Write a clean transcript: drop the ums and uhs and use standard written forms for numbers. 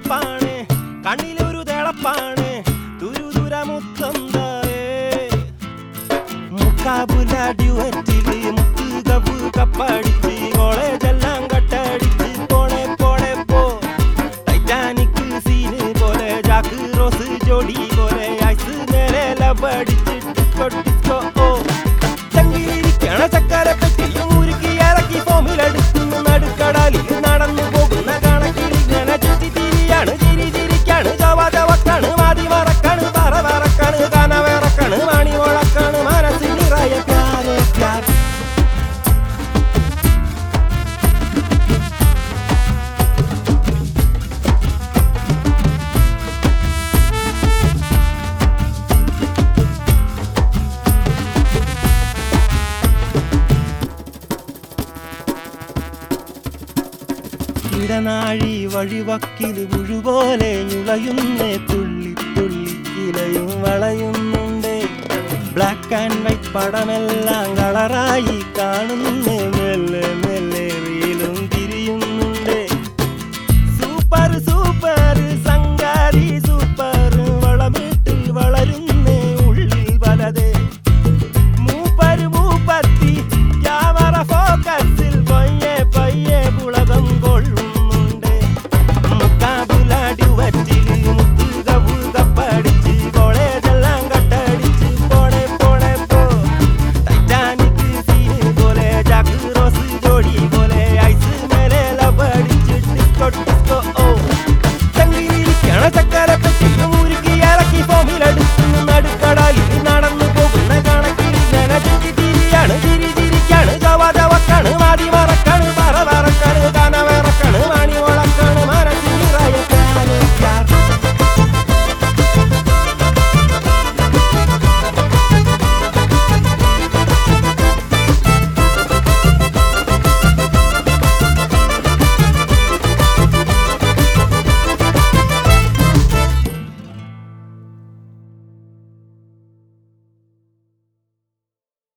തണുപ്പാണ് കണ്ണിലൊരു തിളപ്പാണ് തുരുതുരമുത്തം മുക്കാബുല ഡ്യുവറ്റില് മുത്തുകബു കപ്പടിച്ച് കോളേജെല്ലാം കട്ടടിച്ച് പോണേ പോണേ പോ ടൈറ്റാനിക് സീന് പോലെ ജാക്ക് റോസ് ജോഡി പോലെ ഐസ് മേലെ ലബടിച്ച് ഡിസ്കോ ഡിസ്കോ ഓ ചങ്കിലിരിക്കണ ചക്കര പെട്ടിയും ഉരുക്കി ഇറക്കി ഫോമിലെടുക്കുന്നു നടുക്കടലിൽ നടന്നു പോകുന്ന കണക്കിലിങ്ങനെ ചുറ്റി തിരിയാണ് ചിരി ചിരിക്കാണ് ചവ ചവക്കാണ് മാതി മറക്കാണ് പറ പറക്കാണ് കനവിറക്കാണ് മണി മുഴക്കാണ് മനസ്സിൽ നിറയെ പ്യാരെ പ്യാർ ഇടനാഴി വഴിവക്കില് പുഴുപോലെ ഞുളയുന്നേ തുള്ളി തുള്ളി ഇലയും വളയുന്നുണ്ട് ബ്ലാക്ക് ആൻഡ് വൈറ്റ് പടമെല്ലാം കളറായി കാണുന്നേ മെല്ലെ മെല്ലെ റീലും തിരിയുന്നുണ്ട് സൂപ്പർ സൂപ്പർ സംഗാരി